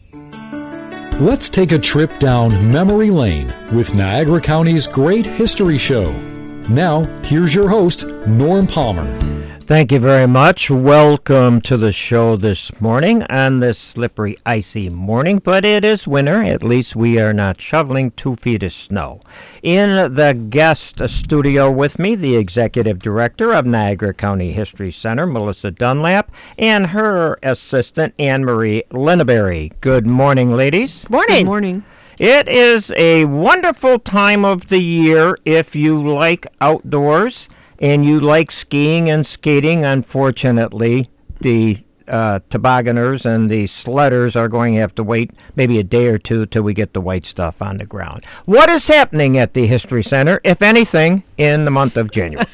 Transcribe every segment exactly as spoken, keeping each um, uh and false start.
Let's take a trip down memory lane with Niagara County's Great History Show. Now, here's your host, Norm Palmer. Thank you very much. Welcome to the show this morning on this slippery, icy morning, but it is winter. At least we are not shoveling two feet of snow. In the guest studio with me, the executive director of Niagara County History Center, Melissa Dunlap, and her assistant, Anne-Marie Linneberry. Good morning, ladies. Morning. Good morning. It is a wonderful time of the year if you like outdoors and you like skiing and skating. Unfortunately, the uh, tobogganers and the sledders are going to have to wait maybe a day or two till we get the white stuff on the ground. What is happening at the History Center, if anything, in the month of January?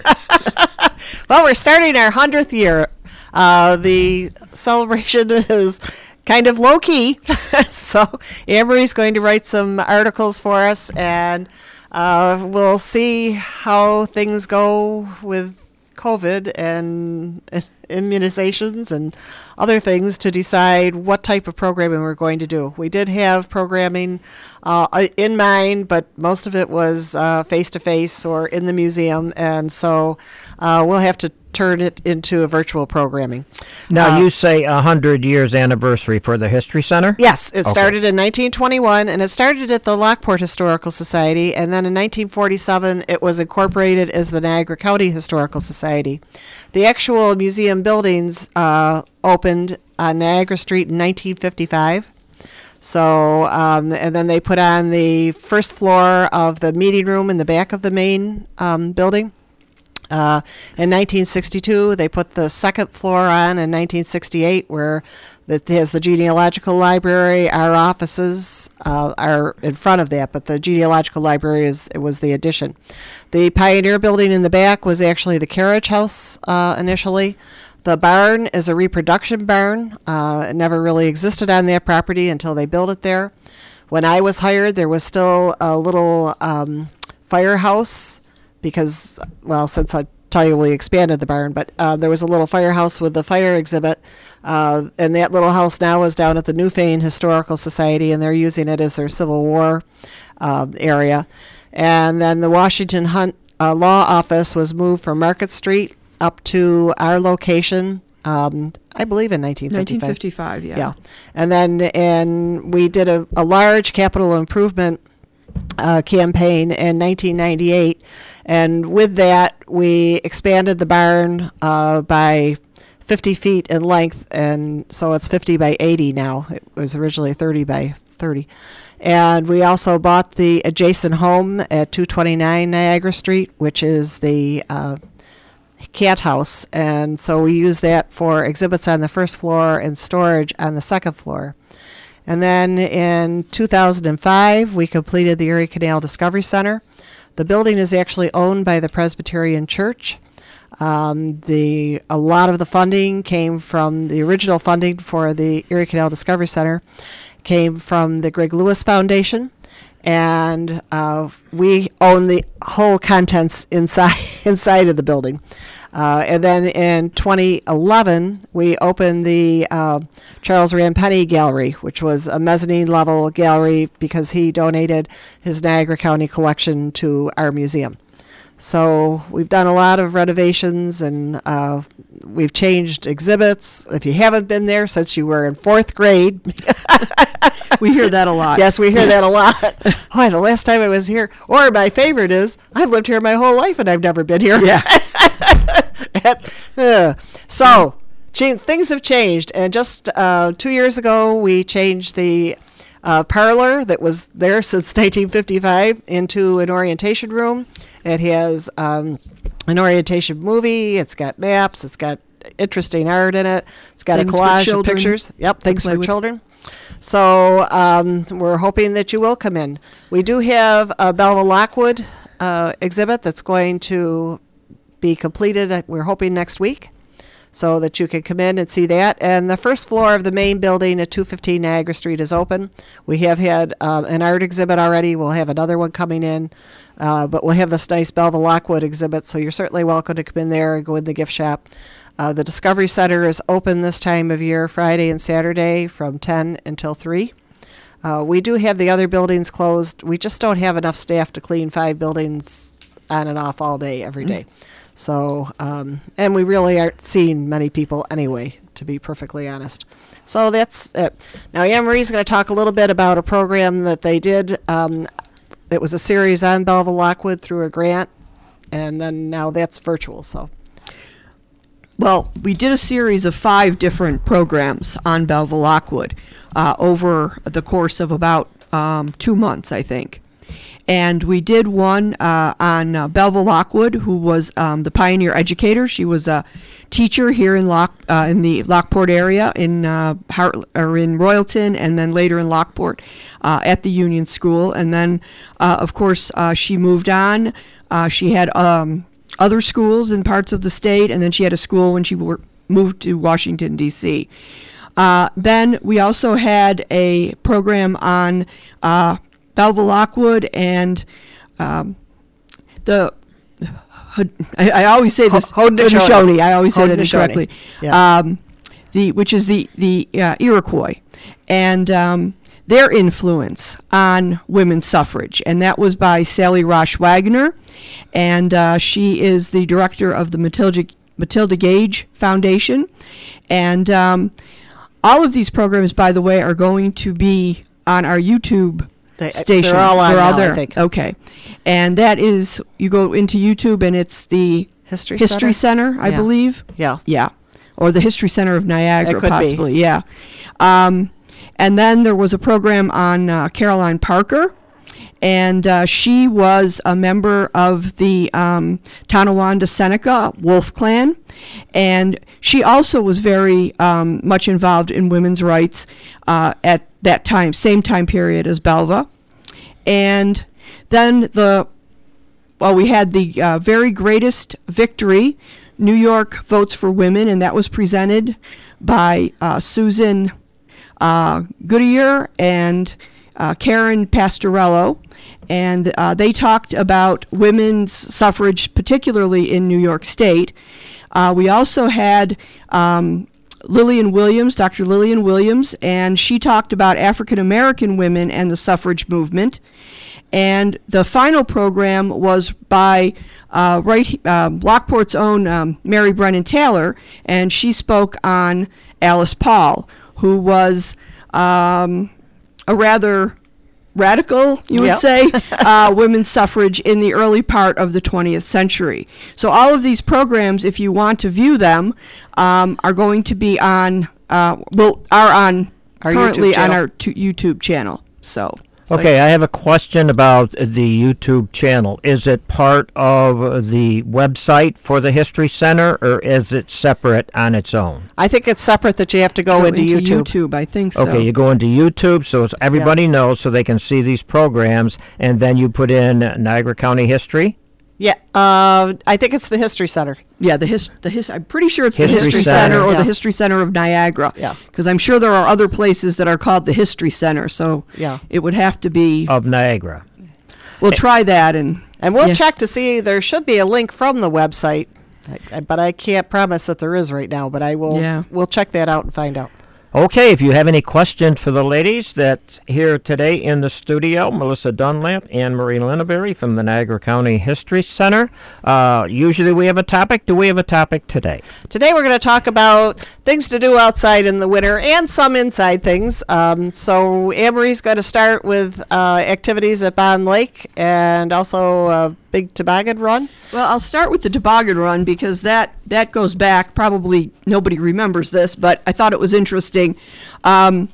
Well, we're starting our hundredth year. Uh, the celebration is kind of low-key, so Anne-Marie's going to write some articles for us, and uh, we'll see how things go with COVID and immunizations and other things to decide what type of programming we're going to do. We did have programming uh, in mind, but most of it was uh, face-to-face or in the museum, and so uh, we'll have to turn it into a virtual programming. Now, uh, you say one hundred years anniversary for the History Center? Yes, it Okay. started in nineteen twenty-one, and it started at the Lockport Historical Society, and then in nineteen forty-seven it was incorporated as the Niagara County Historical Society. The actual museum buildings uh, opened on Niagara Street in nineteen fifty-five. So, um, and then they put on the first floor of the meeting room in the back of the main um, building. Uh, in nineteen sixty-two, they put the second floor on. In nineteen sixty-eight, where it has the genealogical library, our offices uh, are in front of that, but the genealogical library is it was the addition. The Pioneer Building in the back was actually the carriage house uh, initially. The barn is a reproduction barn. Uh, it never really existed on that property until they built it there. When I was hired, there was still a little um, firehouse. Because, well, since I tell you we expanded the barn, but uh, there was a little firehouse with the fire exhibit, uh, and that little house now is down at the Newfane Historical Society, and they're using it as their Civil War uh, area. And then the Washington Hunt uh, Law Office was moved from Market Street up to our location, um, I believe in nineteen fifty-five. nineteen fifty-five, yeah. Yeah. And then and we did a, a large capital improvement Uh, campaign in nineteen ninety-eight, and with that we expanded the barn uh, by fifty feet in length, and so it's fifty by eighty now. It was originally thirty by thirty. And we also bought the adjacent home at two twenty-nine Niagara Street, which is the uh, cat house, and so we use that for exhibits on the first floor and storage on the second floor. And then in two thousand five, we completed the Erie Canal Discovery Center. The building is actually owned by the Presbyterian Church. Um, the a lot of the funding came from the original funding for the Erie Canal Discovery Center came from the Greg Lewis Foundation, and uh, we own the whole contents inside inside of the building. Uh, and then in twenty eleven, we opened the uh, Charles Rampenny Gallery, which was a mezzanine level gallery because he donated his Niagara County collection to our museum. So we've done a lot of renovations, and uh, we've changed exhibits. If you haven't been there since you were in fourth grade. We hear that a lot. Yes, we hear that a lot. Oh, the last time I was here. Or my favorite is, I've lived here my whole life and I've never been here. Yeah. uh, so, cha- things have changed. And just uh, two years ago, we changed the uh, parlor that was there since nineteen fifty-five into an orientation room. It has um, an orientation movie. It's got maps. It's got interesting art in it. It's got Things a for collage of children pictures. Yep, things play for with. children. So um, we're hoping that you will come in. We do have a Belva Lockwood uh, exhibit that's going to be completed, uh, we're hoping, next week, so that you can come in and see that. And the first floor of the main building at two fifteen Niagara Street is open. We have had um, an art exhibit already. We'll have another one coming in, uh, but we'll have this nice Belva Lockwood exhibit, so you're certainly welcome to come in there and go in the gift shop. Uh, the Discovery Center is open this time of year, Friday and Saturday, from ten until three. Uh, we do have the other buildings closed. We just don't have enough staff to clean five buildings on and off all day, every day. So, um, and we really aren't seeing many people anyway, to be perfectly honest. So that's it. Now, Anne Marie's going to talk a little bit about a program that they did. Um, it was a series on Belleville Lockwood through a grant, and then now that's virtual. So, Well, we did a series of five different programs on Belleville Lockwood uh, over the course of about um, two months, I think. And we did one uh, on uh, Belleville Lockwood, who was um, the pioneer educator. She was a teacher here in Lock uh, in the Lockport area, in uh, Hart- or in Royalton, and then later in Lockport uh, at the Union School. And then, uh, of course, uh, she moved on. Uh, she had um, other schools in parts of the state, and then she had a school when she wor- moved to Washington, D C Uh, then we also had a program on uh, Belleville Lockwood and um, the I, I always say this Haudenosaunee. I always say that Haudenosaunee. incorrectly. Yeah. Um, the which is the the uh, Iroquois and um, their influence on women's suffrage, and that was by Sally Rosh Wagner, and uh, she is the director of the Matilda Matilda Gage Foundation, and um, all of these programs, by the way, are going to be on our YouTube They, station. they're all on They're all now, there. I think. Okay. And that is, you go into YouTube and it's the History, History Center? Center, I Yeah. believe. Yeah. Yeah. Or the History Center of Niagara, It could be. possibly. Yeah. Um, and then there was a program on uh, Caroline Parker. And uh, she was a member of the um, Tonawanda Seneca Wolf Clan. And she also was very um, much involved in women's rights uh, at that time, same time period as Belva. And then the, well, we had the uh, very greatest victory, New York Votes for Women, and that was presented by uh, Susan uh, Goodyear and uh, Karen Pastorello. And uh, they talked about women's suffrage, particularly in New York State. Uh, we also had um, Lillian Williams, Doctor Lillian Williams, and she talked about African American women and the suffrage movement. And the final program was by uh, right uh, Lockport's own um, Mary Brennan Taylor, and she spoke on Alice Paul, who was um, a rather radical, you would Yep. say, uh, women's suffrage in the early part of the twentieth century. So all of these programs, if you want to view them, um, are going to be on, uh, well, are on Our currently YouTube on channel. our t- YouTube channel. So. So- Okay, I have a question about the YouTube channel. Is it part of the website for the History Center, or is it separate on its own? I think it's separate that you have to go, Go into, YouTube. YouTube, I think so. Okay, you go into YouTube so it's everybody knows, so they can see these programs, and then you put in Niagara County History? Yeah, uh, I think it's the History Center. Yeah, the his, the his, I'm pretty sure it's History the History Center. Center, or Yeah. the History Center of Niagara. Yeah. Because I'm sure there are other places that are called the History Center, so Yeah. it would have to be. Of Niagara. We'll try that, and And we'll yeah. check to see. There should be a link from the website, I, I, but I can't promise that there is right now. But I will. Yeah. We'll check that out and find out. Okay, if you have any questions for the ladies that's here today in the studio, Melissa Dunlap, Anne Marie Lineberry from the Niagara County History Center. Uh, usually we have a topic. Do we have a topic today? Today we're going to talk about things to do outside in the winter and some inside things. Um, so Anne Marie's going to start with uh, activities at Bond Lake and also a big toboggan run. Well, I'll start with the toboggan run because that, that goes back, probably nobody remembers this, but I thought it was interesting. Um,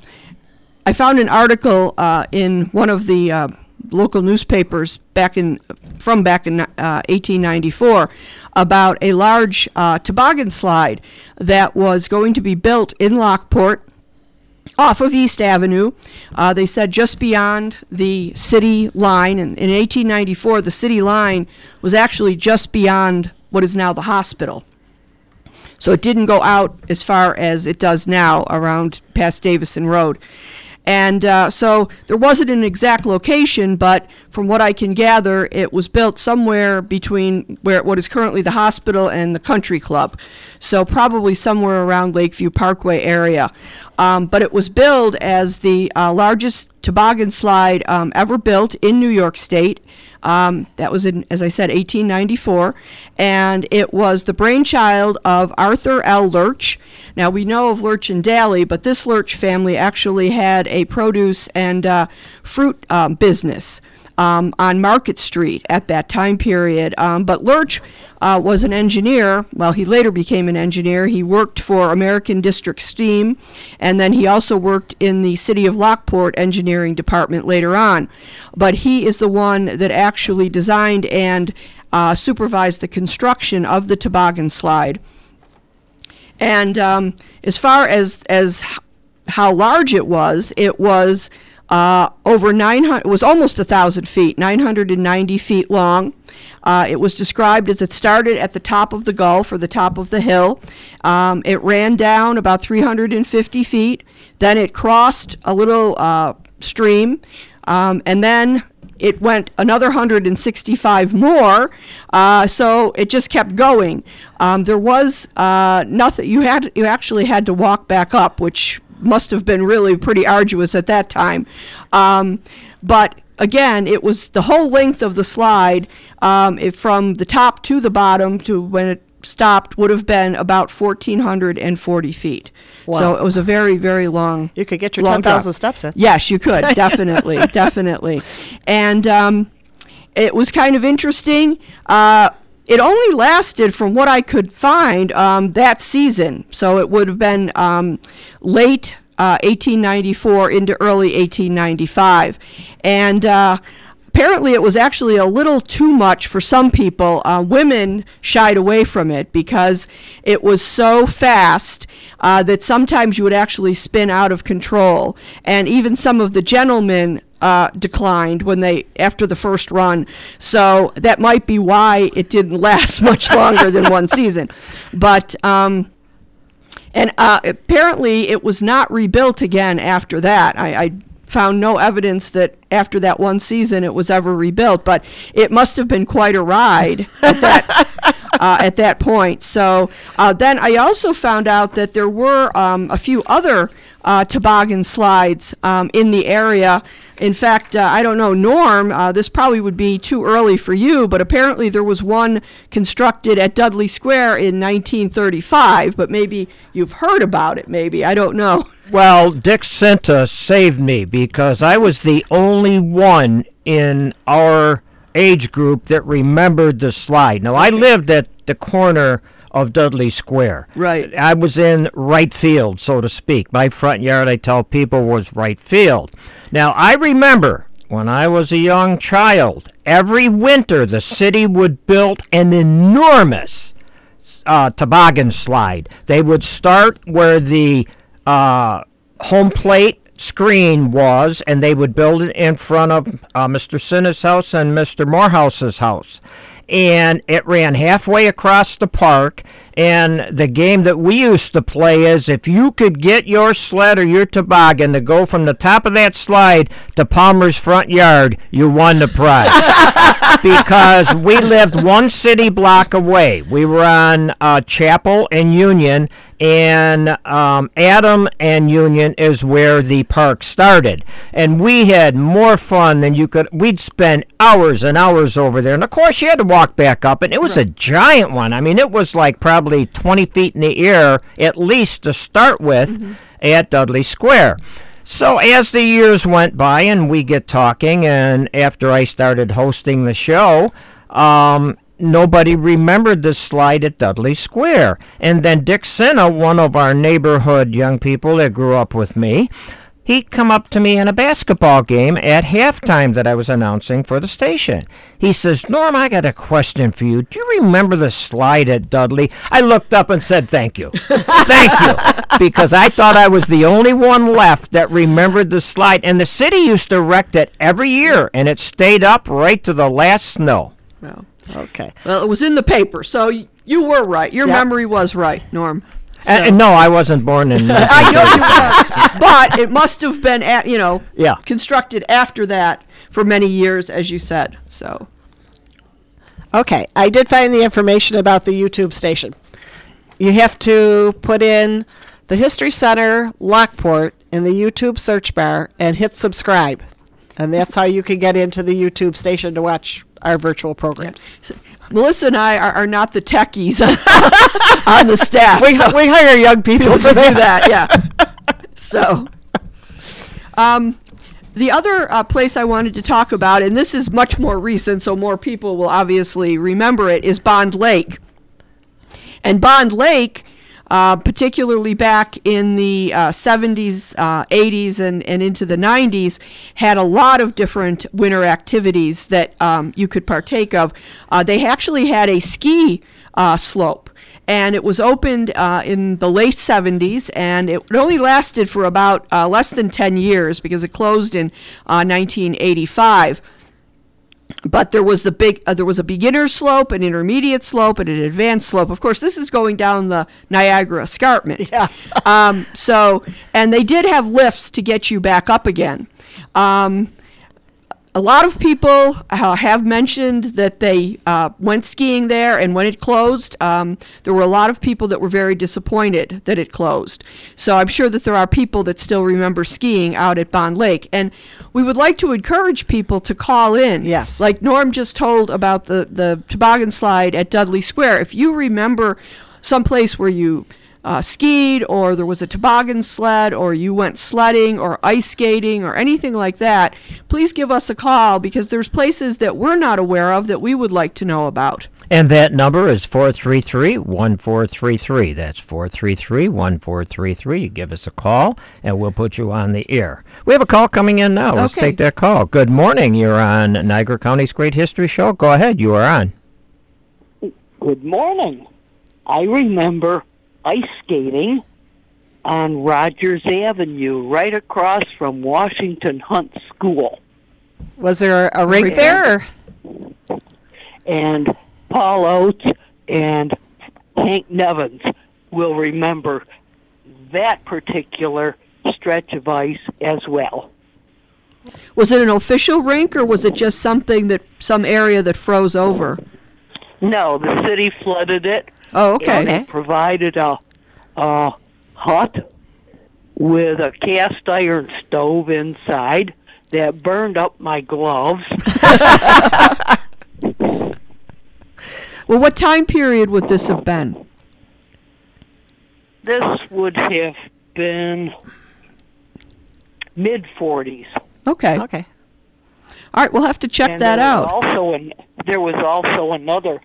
I found an article uh, in one of the uh, local newspapers back in from back in uh, eighteen ninety-four about a large uh, toboggan slide that was going to be built in Lockport off of East Avenue. Uh, they said just beyond the city line. And in eighteen ninety-four, the city line was actually just beyond what is now the hospital. So it didn't go out as far as it does now around past Davison Road. And uh, so there wasn't an exact location, but from what I can gather, it was built somewhere between where what is currently the hospital and the country club. So probably somewhere around Lakeview Parkway area. Um, but it was billed as the uh, largest toboggan slide um, ever built in New York State. Um, that was in, as I said, eighteen ninety-four, and it was the brainchild of Arthur L. Lurch. Now, we know of Lurch and Daly, but this Lurch family actually had a produce and uh, fruit um, business um, on Market Street at that time period. Um, but Lurch uh, was an engineer. Well, he later became an engineer. He worked for American District Steam, and then he also worked in the City of Lockport Engineering Department later on. But he is the one that actually designed and uh, supervised the construction of the toboggan slide. And um, as far as as h- how large it was, it was uh, over nine hundred. It was almost a thousand feet, nine hundred ninety feet long. Uh, it was described as it started at the top of the gulf or the top of the hill. Um, it ran down about three hundred fifty feet. Then it crossed a little uh, stream, um, and then it went another one hundred sixty-five more, uh, so it just kept going. Um, there was uh, nothing. You had you actually had to walk back up, which must have been really pretty arduous at that time. Um, but again, it was the whole length of the slide, um, it, from the top to the bottom to when it stopped, would have been about one thousand four hundred forty feet. Wow. So it was a very, very long. You could get your long ten thousand drop. steps in. Yes, you could, definitely, definitely. And um, it was kind of interesting. Uh, it only lasted, from what I could find, um, that season. So it would have been um, late uh, eighteen ninety-four into early eighteen ninety-five. And uh, apparently it was actually a little too much for some people. Uh, women shied away from it because it was so fast uh, that sometimes you would actually spin out of control. And even some of the gentlemen uh, declined when they after the first run. So that might be why it didn't last much longer than one season. But um, and uh, apparently it was not rebuilt again after that. I, I found no evidence that after that one season it was ever rebuilt, but it must have been quite a ride at that uh, at that point. So uh, then I also found out that there were um, a few other uh, toboggan slides um, in the area. In fact, uh, I don't know, Norm, uh, this probably would be too early for you, but apparently there was one constructed at Dudley Square in nineteen thirty-five, but maybe you've heard about it, maybe, I don't know. Well, Dick Cinta saved me because I was the only one in our age group that remembered the slide. Now, I lived at the corner of Dudley Square. Right. I was in right field, so to speak. My front yard, I tell people, was right field. Now, I remember when I was a young child, every winter the city would build an enormous uh, toboggan slide. They would start where the uh, home plate screen was, and they would build it in front of uh, Mister Cinna's house and Mister Morehouse's house. And it ran halfway across the park, and the game that we used to play is if you could get your sled or your toboggan to go from the top of that slide to Palmer's front yard, you won the prize. Because we lived one city block away. We were on uh, Chapel and Union, and um, Adam and Union is where the park started. And we had more fun than you could. We'd spend hours and hours over there. And, of course, you had to walk back up, and it was a giant one. I mean, it was like probably twenty feet in the air, at least to start with, mm-hmm. at Dudley Square. So as the years went by and we get talking, and after I started hosting the show, um, nobody remembered the slide at Dudley Square. And then Dick Cinna, one of our neighborhood young people that grew up with me, he come up to me in a basketball game at halftime that I was announcing for the station. He says, Norm, I got a question for you. Do you remember the slide at Dudley? I looked up and said, thank you. Thank you. Because I thought I was the only one left that remembered the slide. And the city used to erect it every year, and it stayed up right to the last snow. Well, Okay. well, it was in the paper, so y- you were right. Your Yep. memory was right, Norm. So. And, and no, I wasn't born in I know you were, but it must have been, at, you know, Yeah. constructed after that for many years, as you said. So, Okay, I did find the information about the YouTube station. You have to put in the History Center Lockport in the YouTube search bar and hit subscribe. And that's how you can get into the YouTube station to watch our virtual programs. So, Melissa and I are, are not the techies on the staff. We, so we hire young people, people for to that. do that, yeah. So, um, the other uh, place I wanted to talk about, and this is much more recent, so more people will obviously remember it, is Bond Lake. And Bond Lake, uh, particularly back in the uh, seventies, uh, eighties, and, and into the nineties, had a lot of different winter activities that um, you could partake of. Uh, they actually had a ski uh, slope, and it was opened uh, in the late seventies, and it only lasted for about uh, less than ten years because it closed in uh, nineteen eighty-five. But there was the big, uh, there was a beginner slope, an intermediate slope, and an advanced slope. Of course, this is going down the Niagara Escarpment. Yeah. um, so, and they did have lifts to get you back up again. Um, a lot of people uh, have mentioned that they uh, went skiing there, and when it closed, um, there were a lot of people that were very disappointed that it closed. So I'm sure that there are people that still remember skiing out at Bond Lake. And we would like to encourage people to call in. Yes. Like Norm just told about the, the toboggan slide at Dudley Square. If you remember someplace where you uh, skied, or there was a toboggan sled, or you went sledding or ice skating or anything like that, please give us a call, because there's places that we're not aware of that we would like to know about. And that number is four three three, one four three three. That's four three three, one four three three. You give us a call, and we'll put you on the air. We have a call coming in now. Let's Okay. take that call. Good morning. You're on Niagara County's Great History Show. Go ahead. You are on. Good morning. I remember ice skating on Rogers Avenue, right across from Washington Hunt School. Was there a rink Yeah. there? Or? And Paul Oates and Hank Nevins will remember that particular stretch of ice as well. Was it an official rink, or was it just something that, some area that froze over? No, the city flooded it. Oh, okay. And they provided a, a hut with a cast iron stove inside that burned up my gloves. Well, what time period would this have been? This would have been mid forties. Okay. Okay. All right, we'll have to check And that there was out. Also, an, there was also another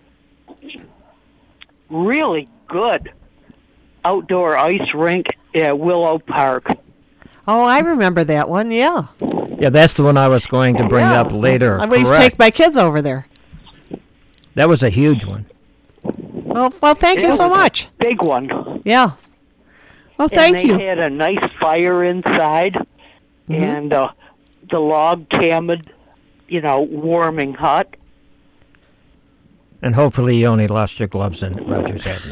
really good outdoor ice rink at Willow Park. Oh, I remember that one. Yeah. Yeah, that's the one I was going to bring Yeah. up later. I always Correct. take my kids over there. That was a huge one. Well, well, thank you It so was a much. Big one. Yeah. Well, thank and you. they had a nice fire inside, Mm-hmm. and uh, the log cabin, you know, warming hut. And hopefully you only lost your gloves in Rogers Avenue.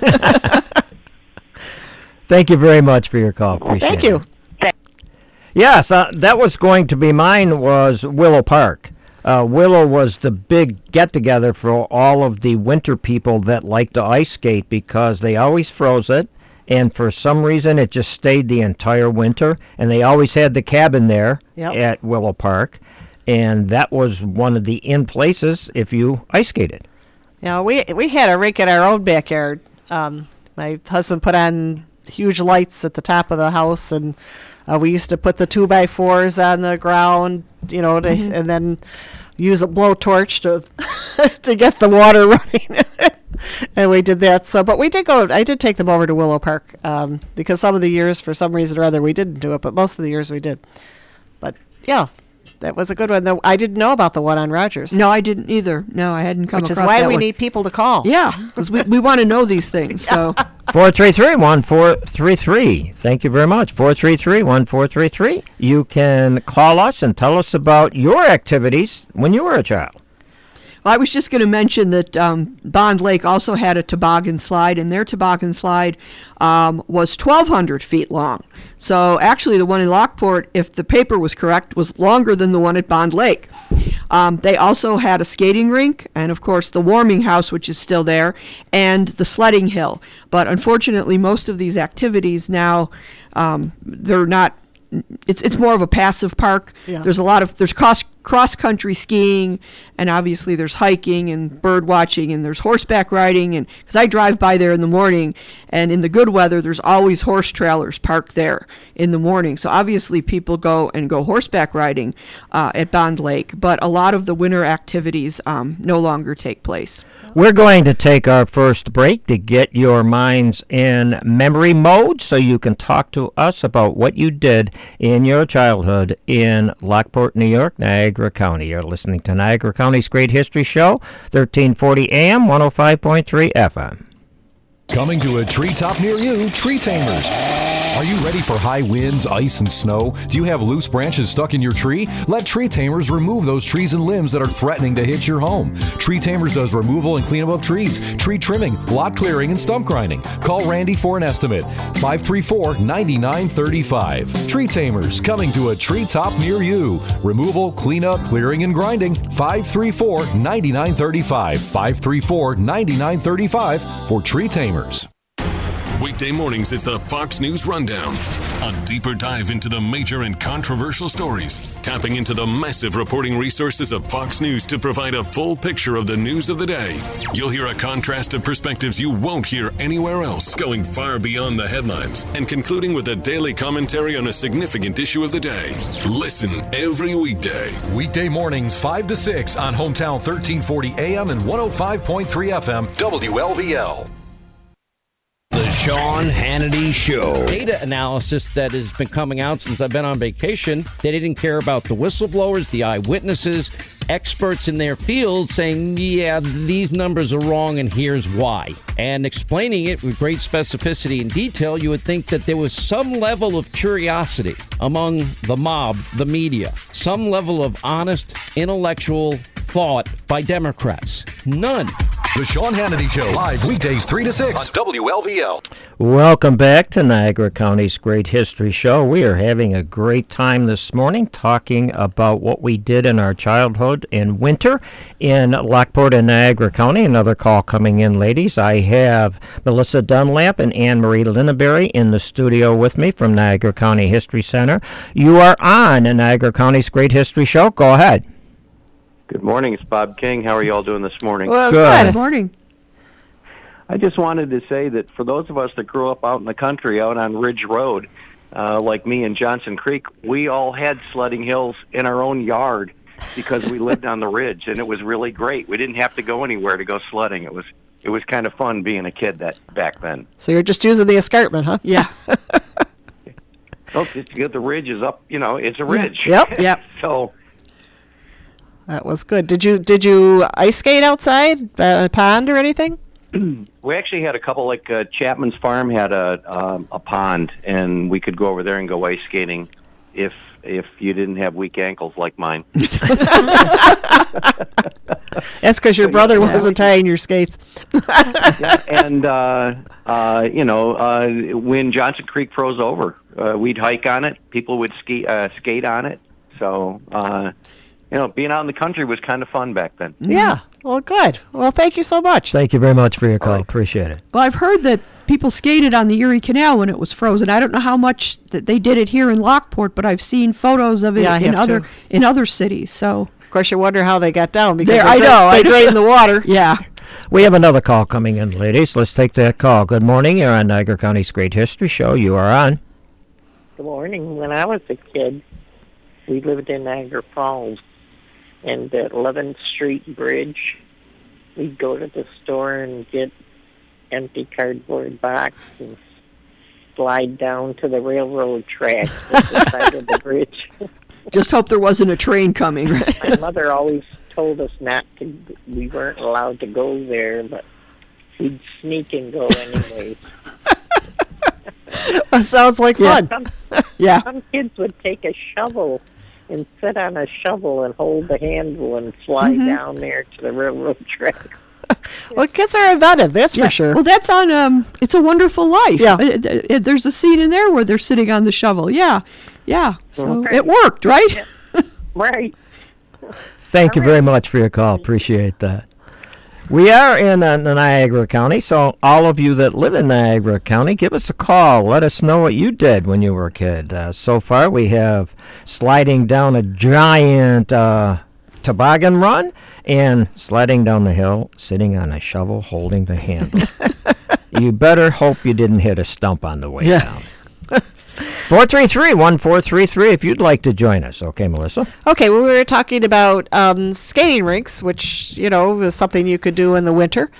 Thank you very much for your call. Appreciate Thank you. it. Yes, uh, that was going to be mine, was Willow Park. Uh, Willow was the big get-together for all of the winter people that like to ice skate, because they always froze it, and for some reason it just stayed the entire winter, and they always had the cabin there Yep. at Willow Park, and that was one of the in places if you ice skated. Yeah, we we had a rink in our own backyard. Um, my husband put on huge lights at the top of the house, and uh, we used to put the two by fours on the ground, you know, to, Mm-hmm. and then use a blowtorch to to get the water running. And we did that. So, but we did go. I did take them over to Willow Park um, because some of the years, for some reason or other, we didn't do it, but most of the years we did. But yeah, that was a good one. Though I didn't know about the one on Rogers, No, I didn't either. No, I hadn't come which is across why that we one. need people to call. Yeah, because we, we want to know these things. So four three three, one four three three. Thank you very much. four three three, one four three three. You can call us and tell us about your activities when you were a child. Well, I was just going to mention that um, Bond Lake also had a toboggan slide, and their toboggan slide um, was twelve hundred feet long. So actually the one in Lockport, if the paper was correct, was longer than the one at Bond Lake. Um, they also had a skating rink and, of course, the warming house, which is still there, and the sledding hill. But unfortunately, most of these activities now, um, they're not It's it's more of a passive park. Yeah. There's a lot of there's cross cross country skiing, and obviously there's hiking and bird watching, and there's horseback riding. And because I drive by there in the morning, and in the good weather, there's always horse trailers parked there in the morning. So obviously people go and go horseback riding uh, at Bond Lake, but a lot of the winter activities um, no longer take place. We're going to take our first break to get your minds in memory mode so you can talk to us about what you did in your childhood in Lockport, New York, Niagara County. You're listening to Niagara County's Great History Show, thirteen forty A M, one oh five point three F M. Coming to a treetop near you, Tree Tamers. Are you ready for high winds, ice, and snow? Do you have loose branches stuck in your tree? Let Tree Tamers remove those trees and limbs that are threatening to hit your home. Tree Tamers does removal and cleanup of trees, tree trimming, lot clearing, and stump grinding. Call Randy for an estimate. five three four, nine nine three five. Tree Tamers, coming to a treetop near you. Removal, cleanup, clearing, and grinding. five three four, nine nine three five. five three four, nine nine three five for Tree Tamers. Weekday mornings, it's the Fox News Rundown. A deeper dive into the major and controversial stories, tapping into the massive reporting resources of Fox News to provide a full picture of the news of the day. You'll hear a contrast of perspectives you won't hear anywhere else, going far beyond the headlines and concluding with a daily commentary on a significant issue of the day. Listen every weekday. Weekday mornings, five to six on Hometown thirteen forty A M and one oh five point three F M, W L V L. The Sean Hannity Show. Data analysis that has been coming out since I've been on vacation. They didn't care about the whistleblowers, the eyewitnesses, experts in their field saying, yeah, these numbers are wrong and here's why. And explaining it with great specificity and detail, you would think that there was some level of curiosity among the mob, the media, some level of honest, intellectual thought by Democrats. None. The Sean Hannity Show, live weekdays three to six on W L V L. Welcome back to Niagara County's Great History Show. We are having a great time this morning talking about what we did in our childhood in winter in Lockport and Niagara County. Another call coming in, ladies. I have Melissa Dunlap and Anne-Marie Linneberry in the studio with me from Niagara County History Center. You are on Niagara County's Great History Show. Go ahead. Good morning. It's Bob King. How are you all doing this morning? Well, Good. Good morning. I just wanted to say that for those of us that grew up out in the country, out on Ridge Road, uh, like me in Johnson Creek, we all had sledding hills in our own yard because we lived on the ridge, and it was really great. We didn't have to go anywhere to go sledding. It was it was kind of fun being a kid that back then. So you're just using the escarpment, huh? Yeah. Oh, just because the ridge is up, you know, it's a ridge. Yep. Yep. So That was good. Did you did you ice skate outside, uh, a pond or anything? we actually had a couple, like uh, Chapman's Farm had a um, a pond, and we could go over there and go ice skating if if you didn't have weak ankles like mine. That's because your brother wasn't tying your skates. yeah, and, uh, uh, you know, uh, when Johnson Creek froze over, uh, we'd hike on it. People would ski, uh, skate on it. So, uh, you know, being out in the country was kind of fun back then. Yeah. Well, good. Well, thank you so much. Thank you very much for your call. right. Appreciate it. Well, I've heard that people skated on the Erie Canal when it was frozen. I don't know how much that they did it here in Lockport, but I've seen photos of it Yeah, I in have other too. in other cities. So Of course, you wonder how they got down because There, they, I dra- know, I they know. drained the water. yeah. We have another call coming in, ladies. Let's take that call. Good morning. You're on Niagara County's Great History Show. You are on. Good morning. When I was a kid, we lived in Niagara Falls, and at eleventh Street Bridge, we'd go to the store and get empty cardboard box and slide down to the railroad tracks at the side of the bridge. Just hope there wasn't a train coming. My mother always told us not to, we weren't allowed to go there, but we'd sneak and go anyways. That sounds like Yeah. fun. Some, Yeah. some kids would take a shovel and sit on a shovel and hold the handle and slide Mhm. down there to the railroad track. Well, kids are inventive, that's Yeah. for sure. Well, that's on um, It's a Wonderful Life. Yeah. Uh, uh, uh, there's a scene in there where they're sitting on the shovel. Yeah, yeah. So Okay. it worked, right? Right. Thank you very much for your call. Appreciate that. We are in uh, Niagara County, so all of you that live in Niagara County, give us a call. Let us know what you did when you were a kid. Uh, so far, we have sliding down a giant uh, toboggan run and sliding down the hill, sitting on a shovel, holding the handle. You better hope you didn't hit a stump on the way Yeah. down. four three three, one four three three if you'd like to join us. Okay, Melissa? Okay, well, we were talking about um, skating rinks, which, you know, was something you could do in the winter.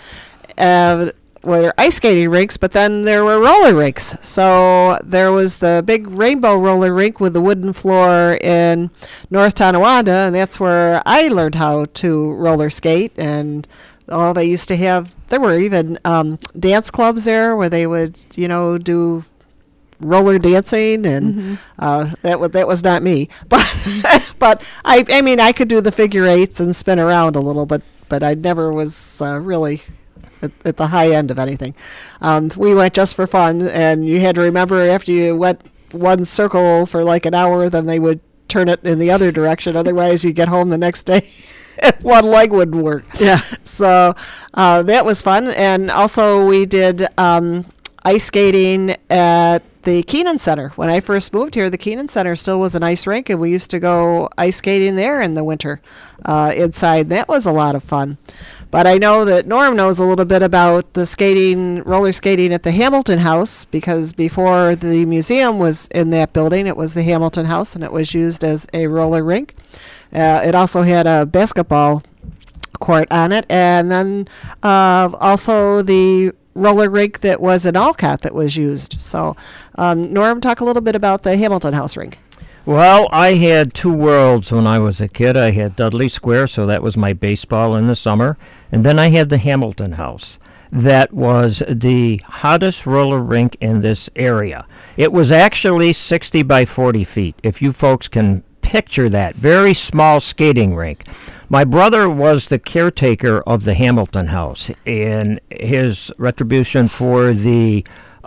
Uh, well, there were ice skating rinks, but then there were roller rinks. So there was the big rainbow roller rink with the wooden floor in North Tonawanda, and that's where I learned how to roller skate. And oh, they used to have, there were even um, dance clubs there where they would, you know, do roller dancing, and Mm-hmm. uh, that was that was not me, but but I I mean I could do the figure eights and spin around a little, but but I never was uh, really at, at the high end of anything. Um, we went just for fun, and you had to remember after you went one circle for like an hour, then they would turn it in the other direction. Otherwise, you get home the next day. One leg wouldn't work. Yeah. So uh, that was fun, and also we did um, ice skating at the Keenan Center. When I first moved here, the Keenan Center still was an ice rink, and we used to go ice skating there in the winter uh, inside. That was a lot of fun. But I know that Norm knows a little bit about the skating, roller skating at the Hamilton House, because before the museum was in that building, it was the Hamilton House, and it was used as a roller rink. Uh, it also had a basketball court on it, and then uh, also the roller rink that was in Alcott that was used. So, um, Norm, talk a little bit about the Hamilton House rink. Well, I had two worlds when I was a kid. I had Dudley Square, so that was my baseball in the summer. And then I had the Hamilton House. That was the hottest roller rink in this area. It was actually sixty by forty feet, if you folks can picture that. Very small skating rink. My brother was the caretaker of the Hamilton House, and his retribution for the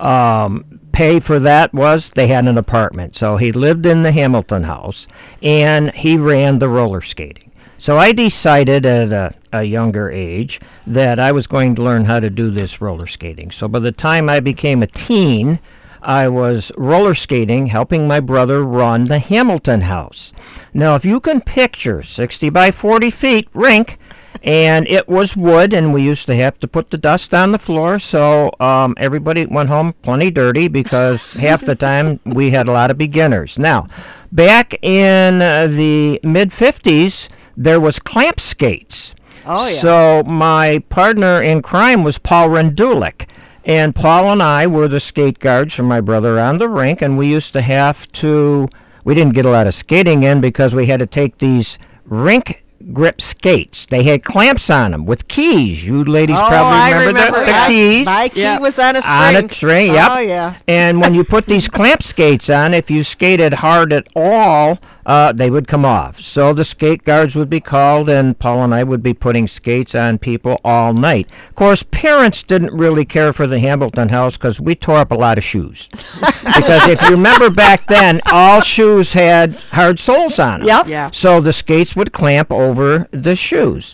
um, pay for that was they had an apartment. So he lived in the Hamilton House, and he ran the roller skating. So I decided at a, a younger age that I was going to learn how to do this roller skating. So by the time I became a teen, I was roller skating, helping my brother run the Hamilton House. Now, if you can picture sixty by forty feet rink, and it was wood, and we used to have to put the dust on the floor, so um, everybody went home plenty dirty because half the time we had a lot of beginners. Now, back in uh, the mid fifties, there was clamp skates. Oh, yeah. So my partner in crime was Paul Rendulic. And Paul and I were the skate guards for my brother on the rink, and we used to have to, we didn't get a lot of skating in because we had to take these rink grip skates. They had clamps on them with keys. You ladies oh, probably I remember, remember the, the that. keys. My key Yep. was on a string. On a string, yep. Oh, yeah. And when you put these clamp skates on, if you skated hard at all, uh, they would come off. So the skate guards would be called, and Paul and I would be putting skates on people all night. Of course, parents didn't really care for the Hamilton House because we tore up a lot of shoes. Because if you remember back then, all shoes had hard soles on them. Yep. Yeah. So the skates would clamp over the shoes.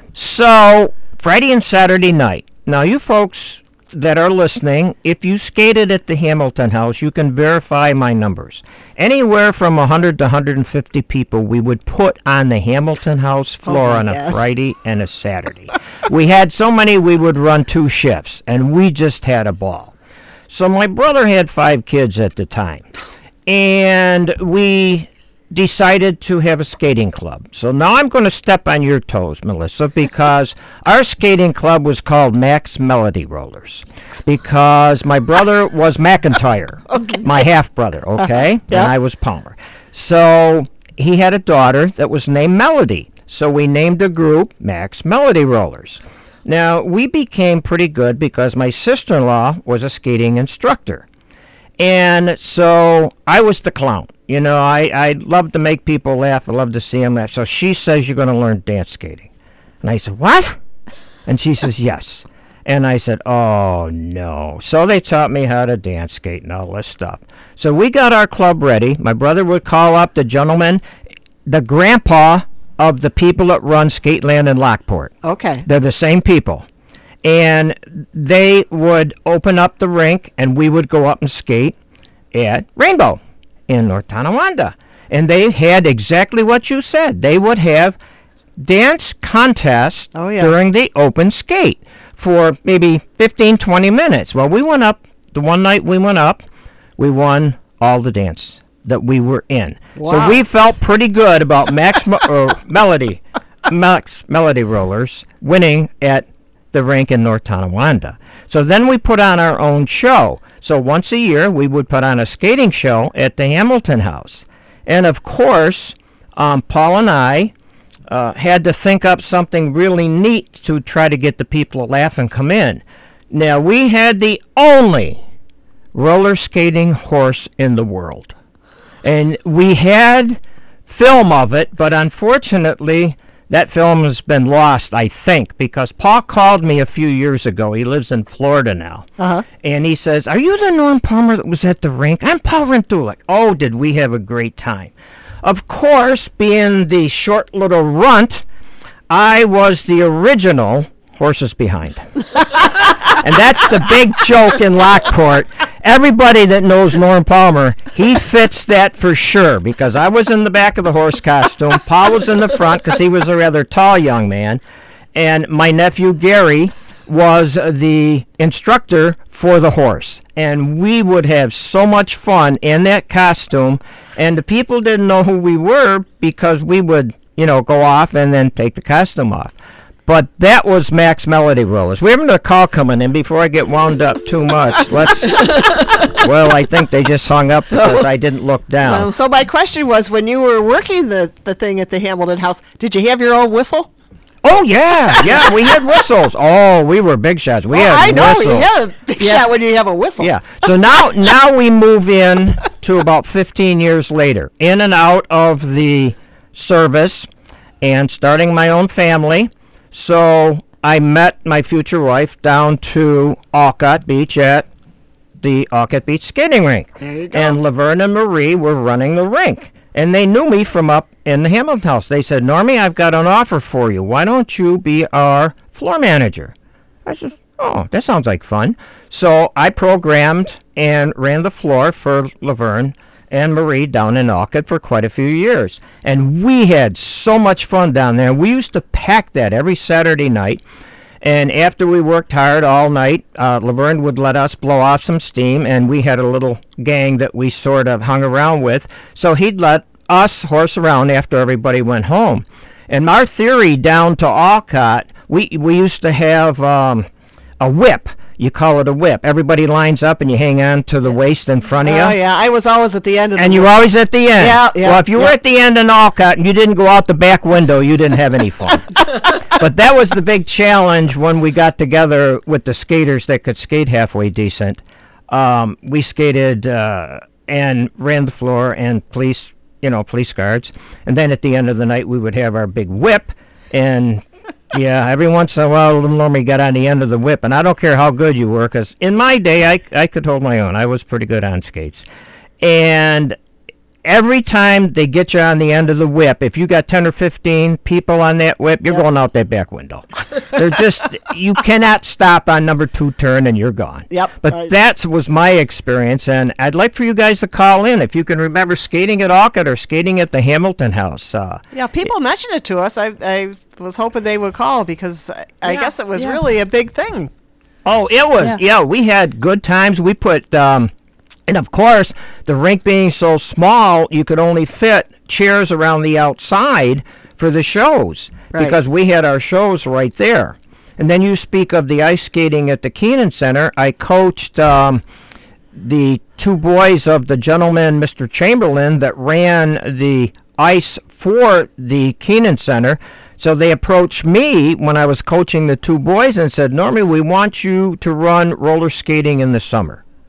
So Friday and Saturday night. Now, you folks that are listening, if you skated at the Hamilton House, you can verify my numbers. Anywhere from one hundred to one hundred fifty people we would put on the Hamilton House floor my on a God. Friday and a Saturday. We had so many we would run two shifts, and we just had a ball. So my brother had five kids at the time, and we decided to have a skating club. So now I'm going to step on your toes, Melissa, because our skating club was called Max Melody Rollers, because my brother was McIntyre, okay. my half-brother, okay, Uh-huh. Yeah. and I was Palmer. So he had a daughter that was named Melody, so we named a group Max Melody Rollers. Now, we became pretty good because my sister-in-law was a skating instructor. And so I was the clown. You know, I, I love to make people laugh. I love to see them laugh. So she says, you're going to learn dance skating. And I said, what? And she says, yes. And I said, oh, no. So they taught me how to dance skate and all this stuff. So we got our club ready. My brother would call up the gentleman, the grandpa of the people that run Skateland in Lockport. Okay. They're the same people. And they would open up the rink, and we would go up and skate at Rainbow in North Tonawanda. And they had exactly what you said. They would have dance contests oh, yeah. during the open skate for maybe fifteen, twenty minutes. Well, we went up, the one night we went up, we won all the dance that we were in. Wow. So we felt pretty good about Max Mo- or Melody, Max Melody Rollers winning at the rink in North Tonawanda. So then we put on our own show. So once a year, we would put on a skating show at the Hamilton House. And of course, um, Paul and I uh, had to think up something really neat to try to get the people to laugh and come in. Now, we had the only roller skating horse in the world. And we had film of it, but unfortunately, that film has been lost, I think, because Paul called me a few years ago. He lives in Florida now. Uh-huh. And he says, are you the Norm Palmer that was at the rink? I'm Paul Rentulik. Oh, did we have a great time. Of course, being the short little runt, I was the original horses behind. And that's the big joke in Lockport. Everybody that knows Norm Palmer, he fits that for sure, because I was in the back of the horse costume. Paul was in the front because he was a rather tall young man. And my nephew Gary was the instructor for the horse. And we would have so much fun in that costume. And the people didn't know who we were because we would, you know, go off and then take the costume off. But that was Max Melody Rollers. We have a call coming in before I get wound up too much. Let's. Well, I think they just hung up because I didn't look down. So, so my question was, when you were working the, the thing at the Hamilton House, did you have your own whistle? Oh, yeah. Yeah, we had whistles. Oh, we were big shots. We oh, had I know. whistles. You had a big yeah. shot when you have a whistle. Yeah. So now, now we move in to about fifteen years later, in and out of the service and starting my own family. So I met my future wife down to Alcott Beach at the Alcott Beach skating rink. There you go. And Laverne and Marie were running the rink. And they knew me from up in the Hamilton House. They said, Normie, I've got an offer for you. Why don't you be our floor manager? I said, oh, that sounds like fun. So I programmed and ran the floor for Laverne and Marie down in Alcott for quite a few years. And we had so much fun down there. We used to pack that every Saturday night. And after we worked hard all night, uh, Laverne would let us blow off some steam, and we had a little gang that we sort of hung around with. So he'd let us horse around after everybody went home. And our theory down to Alcott, we, we used to have um, a whip. You call it a whip. Everybody lines up and you hang on to the waist in front of you. Oh, yeah. I was always at the end of the And you were always at the end. Yeah, yeah. Well, if you yeah. were at the end in Alcott and you didn't go out the back window, you didn't have any fun. But that was the big challenge when we got together with the skaters that could skate halfway decent. Um, we skated uh, and ran the floor and police, you know, police guards. And then at the end of the night, we would have our big whip. And, yeah, every once in a while, Normie got on the end of the whip. And I don't care how good you were, because in my day, I, I could hold my own. I was pretty good on skates. And every time they get you on the end of the whip, if you got ten or fifteen people on that whip, you're Yep. going out that back window. They're just, you cannot stop on number two turn and you're gone. Yep. But I- that was my experience, and I'd like for you guys to call in if you can remember skating at Alcott or skating at the Hamilton House. Uh, Yeah, people mentioned it to us. I, I was hoping they would call because I, I Yeah, guess it was yeah. really a big thing. Oh, it was. Yeah. Yeah, we had good times. We put, um, and of course, the rink being so small, you could only fit chairs around the outside for the shows Right. because we had our shows right there. And then you speak of the ice skating at the Keenan Center. I coached um, the two boys of the gentleman, Mister Chamberlain, that ran the ice for the Keenan Center. So they approached me when I was coaching the two boys and said, Normie, we want you to run roller skating in the summer.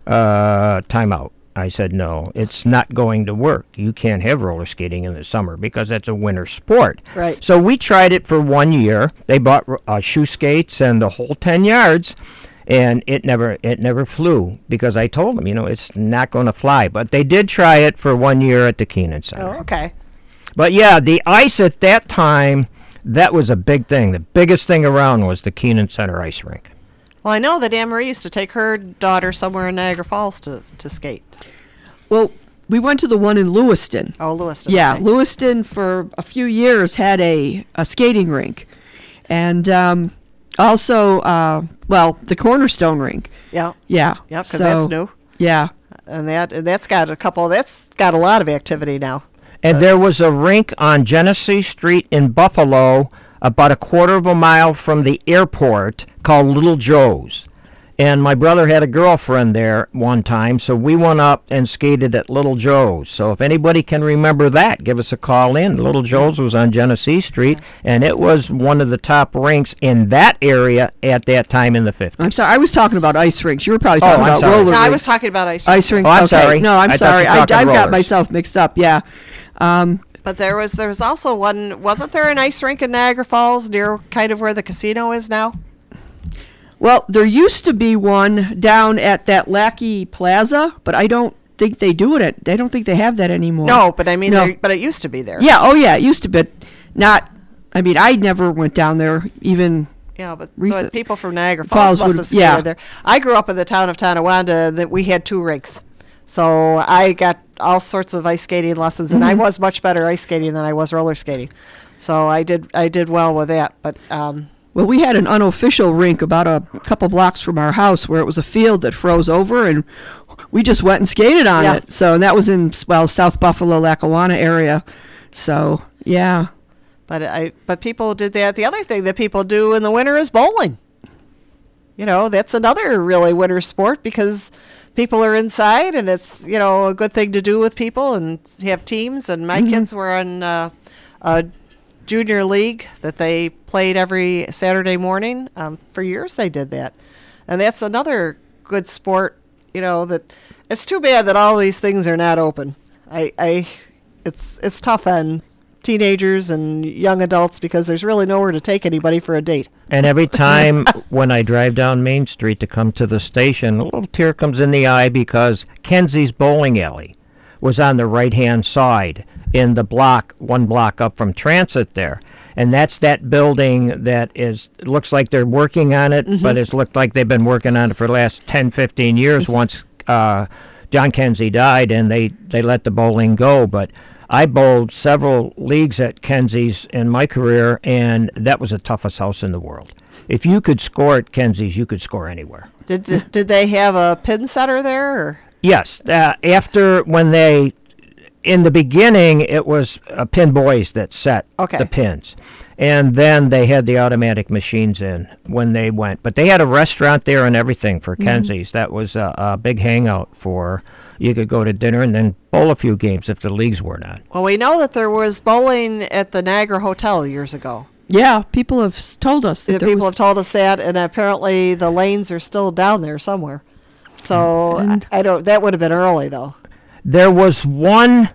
uh, time out. I said, no, it's not going to work. You can't have roller skating in the summer because that's a winter sport. Right. So we tried it for one year. They bought uh, shoe skates and the whole ten yards, and it never it never flew because I told them, you know, it's not going to fly. But they did try it for one year at the Keenan Center. Oh, okay. But, yeah, the ice at that time, that was a big thing. The biggest thing around was the Keenan Center ice rink. Well, I know that Anne Marie used to take her daughter somewhere in Niagara Falls to, to skate. Well, we went to the one in Lewiston. Oh, Lewiston. Yeah, okay. Lewiston for a few years had a, a skating rink. And um, also, uh, well, the Cornerstone rink. Yeah. Yeah. Yeah, because so, that's new. Yeah. And that and that's got a couple, that's got a lot of activity now. And uh, there was a rink on Genesee Street in Buffalo, about a quarter of a mile from the airport, called Little Joe's. And my brother had a girlfriend there one time, so we went up and skated at Little Joe's. So if anybody can remember that, give us a call in. Little Joe's was on Genesee Street, and it was one of the top rinks in that area at that time in the fifties. I'm sorry, I was talking about ice rinks. You were probably Oh, talking I'm about sorry. roller No, rinks. I was talking about ice Ice rinks. Oh, I'm okay. sorry. No, I'm I thought sorry. you I, were I've talking got rollers. myself mixed up. Yeah. Um, But there was there was also one, wasn't there an ice rink in Niagara Falls near kind of where the casino is now? well, there used to be one down at that Lackey Plaza, but I don't think they do it. At, I don't think they have that anymore. No, but I mean, No. there, but it used to be there. Yeah. Oh, yeah. It used to be. Not. I mean, I never went down there even. Yeah, but, Recent- but people from Niagara Falls Falls must would- have skated yeah. there. I grew up in the town of Tonawanda that we had two rinks. So I got all sorts of ice skating lessons, and Mm-hmm. I was much better ice skating than I was roller skating. So I did I did well with that. But um, Well, we had an unofficial rink about a couple blocks from our house where it was a field that froze over, and we just went and skated on Yeah. it. So and that was in well South Buffalo, Lackawanna area. So yeah. but I but people did that. The other thing that people do in the winter is bowling. You know, that's another really winter sport because people are inside, and it's, you know, a good thing to do with people and have teams. And my kids were in uh, a junior league that they played every Saturday morning. Um, for years they did that. And that's another good sport, you know, that it's too bad that all these things are not open. I, I it's it's tough on teenagers and young adults because there's really nowhere to take anybody for a date. And every time when I drive down Main Street to come to the station, a little tear comes in the eye because Kenzie's Bowling Alley was on the right-hand side in the block, one block up from Transit there. And that's that building that is, it looks like they're working on it, but it's looked like they've been working on it for the last ten, fifteen years once uh, John Kenzie died and they, they let the bowling go. But I bowled several leagues at Kenzie's in my career, and that was the toughest house in the world. If you could score at Kenzie's, you could score anywhere. Did did, did they have a pin setter there? Or? Yes. Uh, after, when they, in the beginning, it was uh, pin boys that set Okay. the pins. And then they had the automatic machines in when they went. But they had a restaurant there and everything for Kenzie's. That was a, a big hangout for, you could go to dinner and then bowl a few games if the leagues weren't on. Well, we know that there was bowling at the Niagara Hotel years ago. Yeah, people have s- told us that The there people was, have told us that, and apparently the lanes are still down there somewhere. So And- I, I don't. That would have been early, though. There was one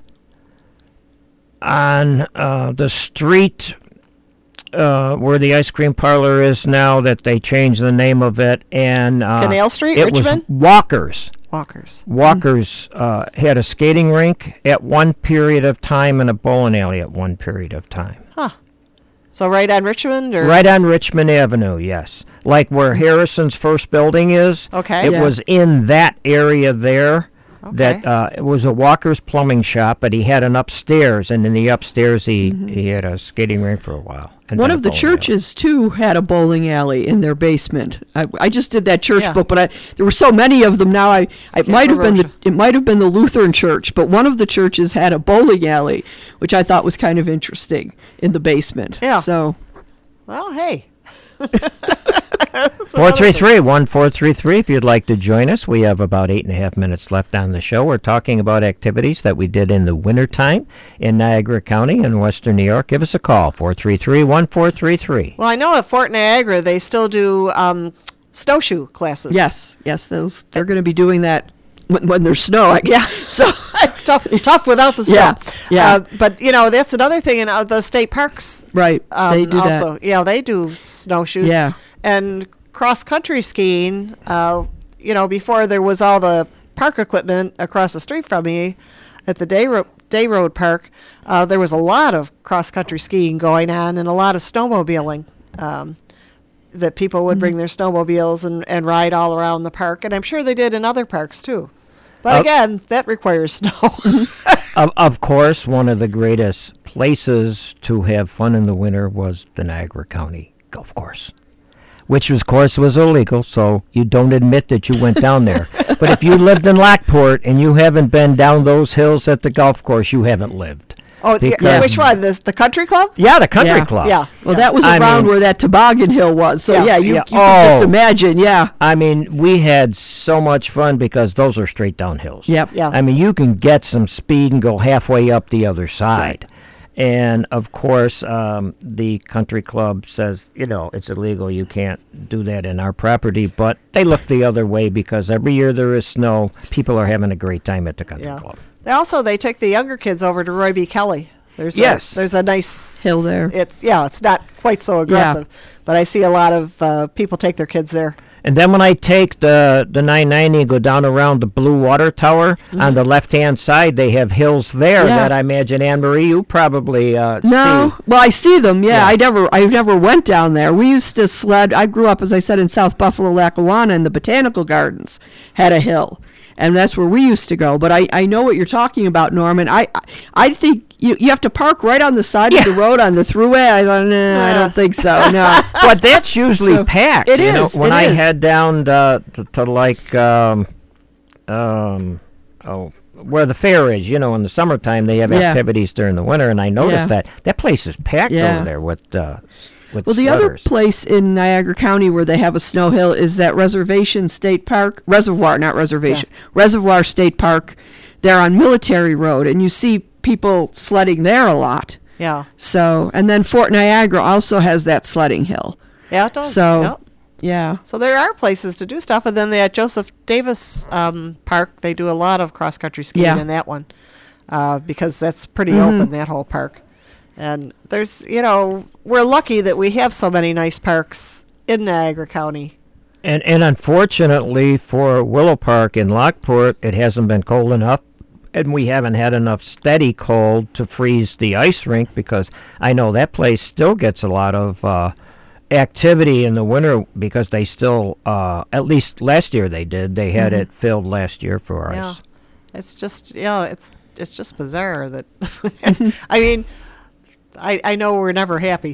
on uh, the street uh, where the ice cream parlor is now that they changed the name of it. And uh, Canal Street, it Richmond? was Walker's. Walkers. Walker's uh, had a skating rink at one period of time and a bowling alley at one period of time. Huh. So right on Richmond, or Right on Richmond Avenue, yes. Like where Harrison's first building is. Okay. It Yeah. was in that area there. Okay. That uh, it was a Walker's plumbing shop, but he had an upstairs, and in the upstairs he, he had a skating rink for a while. and one then of a the bowling alley. churches too had a bowling alley in their basement. I, I just did that church Yeah. book, but I, there were so many of them now. I it might have been the remember. it might have been the Lutheran church, but one of the churches had a bowling alley, which I thought was kind of interesting in the basement. Yeah. So Well, hey. four three three, one four three three if you'd like to join us. We have about eight and a half minutes left on the show. We're talking about activities that we did in the wintertime in Niagara County in western New York. Give us a call, four three three, one four three three. Well, I know at Fort Niagara they still do um, snowshoe classes. yes, yes, those they're going to be doing that when, when there's snow. I Yeah. So tough, tough without the snow. Yeah, yeah. Uh, but you know, that's another thing in uh, the state parks. Right. Um, They do that. also, yeah, they do snowshoes. Yeah. And cross country skiing. Uh, you know, before there was all the park equipment across the street from me, at the Day Ro- Day Road Park, uh, there was a lot of cross country skiing going on and a lot of snowmobiling. Um, that people would bring their snowmobiles and, and ride all around the park, and I'm sure they did in other parks too. But Uh, again, that requires snow. Of, of course, one of the greatest places to have fun in the winter was the Niagara County Golf Course, which, of course, was illegal, so you don't admit that you went down there. But if you lived in Lockport and you haven't been down those hills at the golf course, you haven't lived. Oh, yeah, Because- which one? This the country club? Yeah, the country Yeah. club. Yeah. Well, that was I around mean- where that toboggan hill was. So Yeah. yeah, you, Yeah. you can just Oh. imagine. Yeah. I mean, we had so much fun because those are straight down hills. Yep. Yeah. I mean, you can get some speed and go halfway up the other side. And of course, um, the country club says, you know, it's illegal. You can't do that in our property. But they look the other way because every year there is snow. People are having a great time at the country Yeah. club. They also they took the younger kids over to Roy B. Kelly. There's Yes. a, there's a nice Hill there. It's yeah, it's not quite so aggressive, but I see a lot of uh, people take their kids there. And then when I take the the nine ninety and go down around the Blue Water Tower, on the left-hand side, they have hills there Yeah. that I imagine, Anne-Marie, you probably uh, No, see. well, I see them. Yeah, Yeah. I never, I never went down there. We used to sled. I grew up, as I said, in South Buffalo, Lackawanna, and the Botanical Gardens had a hill, and that's where we used to go. But I, I know what you're talking about, Norman. I, I, I think you, you have to park right on the side of the road on the throughway. I thought, nah, I don't think so. No. But that's usually So, packed. it you know, is, when it I is. head down to, to, to like um, um, oh, where the fair is, you know, in the summertime they have Yeah. activities during the winter, and I noticed Yeah. that that place is packed Yeah. over there with uh, s- with Well, the other sledders. place in Niagara County where they have a snow hill is that Reservation State Park, Reservoir, not Reservation, Reservoir State Park. They're on Military Road, and you see people sledding there a lot. Yeah, So, and then Fort Niagara also has that sledding hill. yeah, it does. So, Yep. yeah. So there are places to do stuff, and then they at Joseph Davis um, Park, they do a lot of cross country skiing Yeah. in that one uh, because that's pretty Mhm. open, that whole park. And there's, you know, we're lucky that we have so many nice parks in Niagara County. And and unfortunately for Willow Park in Lockport, it hasn't been cold enough, and we haven't had enough steady cold to freeze the ice rink, because I know that place still gets a lot of uh, activity in the winter because they still, uh, at least last year they did, they had Mhm. it filled last year for Yeah, ice. it's just, you know, it's it's just bizarre that. I mean, I I know we're never happy.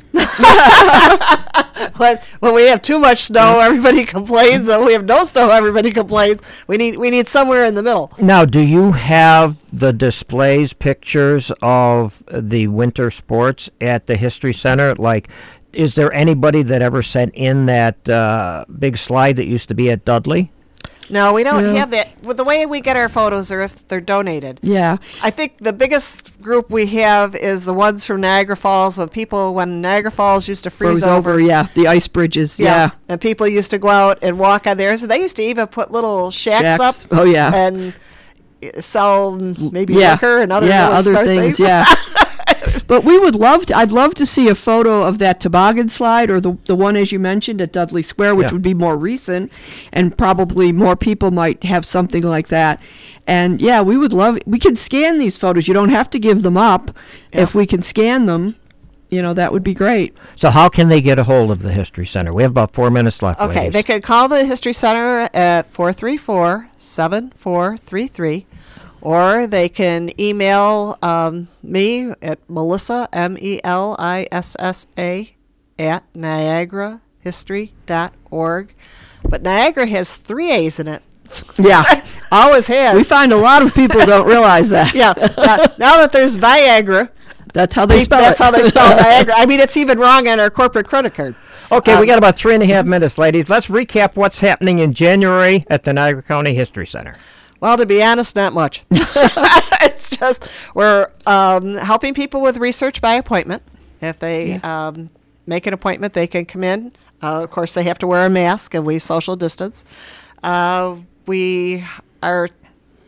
when when we have too much snow, everybody complains. When we have no snow, everybody complains. We need we need somewhere in the middle. Now, do you have the displays, pictures of the winter sports at the History Center? Like, is there anybody that ever sent in that uh, big slide that used to be at Dudley? No, we don't Yeah. have that. Well, the way we get our photos are if they're donated. Yeah. I think the biggest group we have is the ones from Niagara Falls. When people, when Niagara Falls used to freeze Froze over, yeah. The ice bridges, yeah. And people used to go out and walk on theirs. And they used to even put little shacks, Shacks. up. Oh, yeah. And uh, sell maybe yeah. liquor and other yeah, really other smart things, things. yeah. But we would love to, I'd love to see a photo of that toboggan slide, or the the one, as you mentioned, at Dudley Square, which Yeah. would be more recent, and probably more people might have something like that. And yeah, we would love, we can scan these photos. You don't have to give them up. If we can scan them, you know, that would be great. So how can they get a hold of the History Center? We have about four minutes left. Okay, ladies. they could call the History Center at four three four, seven four three three, or they can email um, me at Melissa, M E L I S S A, at niagara history dot org. But Niagara has three A's in it. Yeah. Always has. We find a lot of people don't realize that. yeah. Now, now that there's Viagra, That's how they spell that's it. how they spell Niagara. I mean, it's even wrong on our corporate credit card. Okay, we Um, got about three and a half minutes, ladies. Let's recap what's happening in January at the Niagara County History Center. Well, to be honest, not much. It's just we're um, helping people with research by appointment. If they Yes. um, make an appointment, they can come in. Uh, of course, they have to wear a mask, and we social distance. Uh, we are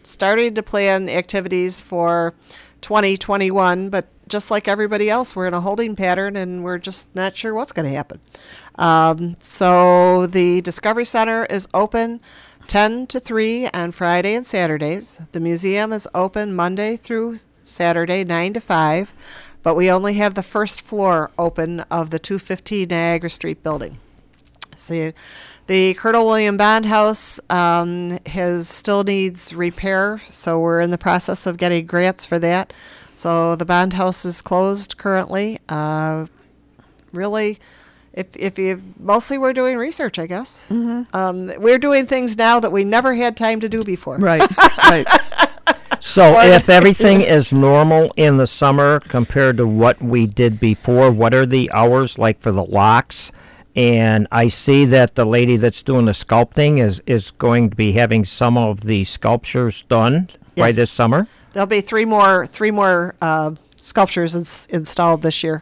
starting to plan activities for twenty twenty-one, but just like everybody else, we're in a holding pattern and we're just not sure what's going to happen. Um, so the Discovery Center is open ten to three on Friday and Saturdays. The museum is open Monday through Saturday, nine to five, but we only have the first floor open of the two fifteen Niagara Street building. So the Colonel William Bond House um, has still needs repair, so we're in the process of getting grants for that. So the Bond House is closed currently. Uh, really, if if you mostly we're doing research, I guess. Mm-hmm. Um, we're doing things now that we never had time to do before. Right, right. So if everything is normal in the summer compared to what we did before, what are the hours like for the locks? And I see that the lady that's doing the sculpting is, is going to be having some of the sculptures done by Yes. this summer. There'll be three more three more uh, sculptures ins- installed this year.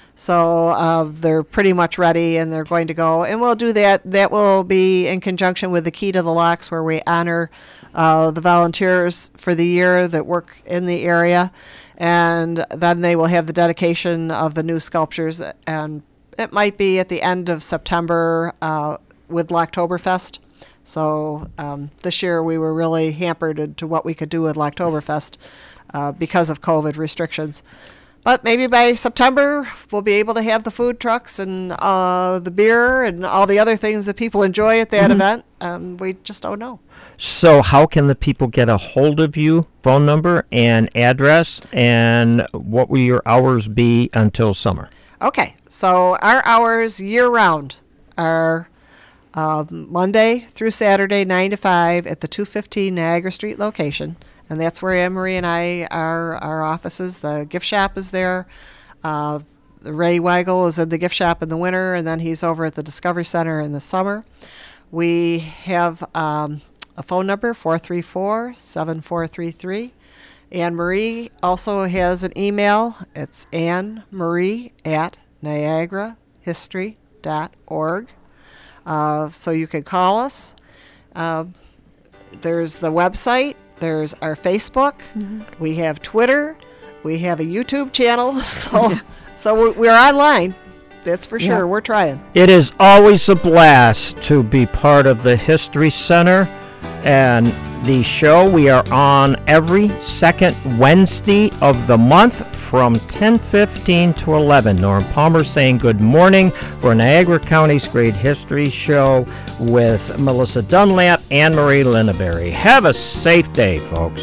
So uh, they're pretty much ready, and they're going to go. And we'll do that. That will be in conjunction with the Key to the Locks, where we honor uh, the volunteers for the year that work in the area. And then they will have the dedication of the new sculptures. And it might be at the end of September uh, with Locktoberfest. So um, this year we were really hampered to what we could do with Locktoberfest uh, because of COVID restrictions. But maybe by September we'll be able to have the food trucks and uh, the beer and all the other things that people enjoy at that mm-hmm. event. Um, we just don't know. So how can the people get a hold of you, phone number and address, and what will your hours be until summer? Okay, so our hours year-round are Um, Monday through Saturday, nine to five at the two fifteen Niagara Street location. And that's where Anne Marie and I are, our offices. The gift shop is there. Uh, Ray Weigel is in the gift shop in the winter, and then he's over at the Discovery Center in the summer. We have um, a phone number, four three four, seven four three three. Anne Marie also has an email. It's Anne Marie at niagara history dot org. Uh, so you can call us. Uh, there's the website. There's our Facebook. Mm-hmm. We have Twitter. We have a YouTube channel. So, yeah. so we're, we're online. That's for sure. Yeah. We're trying. It is always a blast to be part of the History Center and the show. We are on every second Wednesday of the month from ten fifteen to eleven. Norm Palmer saying good morning for Niagara County's Great History Show with Melissa Dunlap and Marie Linneberry. Have a safe day, folks.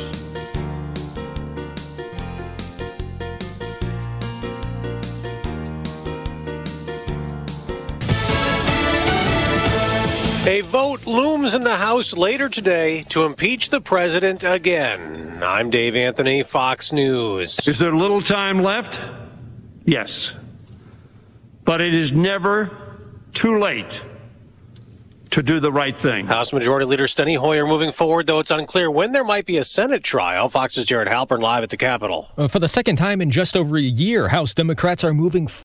A vote looms in the House later today to impeach the president again. I'm Dave Anthony, Fox News. Is there little time left? Yes. But it is never too late to do the right thing. House Majority Leader Steny Hoyer moving forward, though it's unclear when there might be a Senate trial. Fox's Jared Halpern live at the Capitol. Uh, for the second time in just over a year, House Democrats are moving